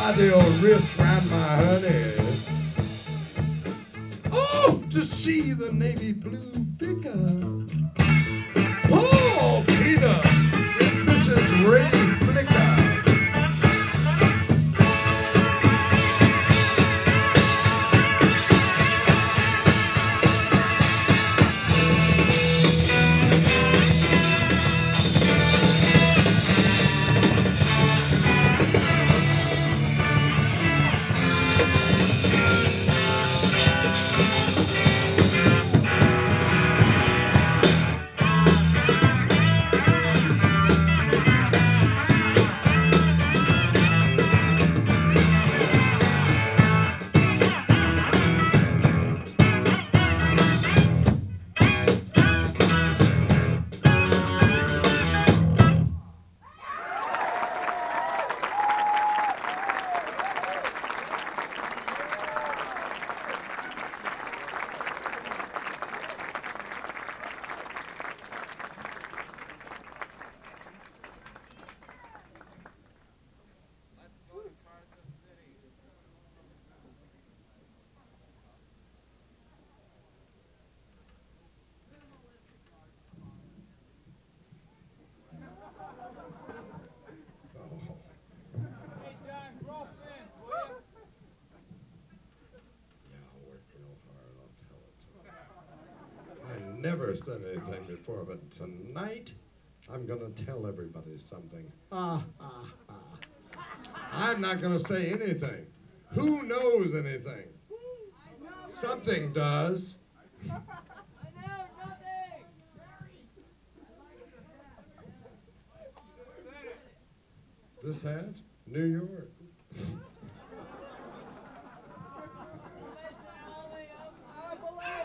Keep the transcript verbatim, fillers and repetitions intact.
slide the old wrist round my honey. Off to see the navy blue figure. Paul Peter and Missus Ray Flicker. Never said anything before, but tonight I'm gonna tell everybody something. Ah, ah, ah. I'm not gonna say anything. Who knows anything? Something does. I know nothing. This hat? New York.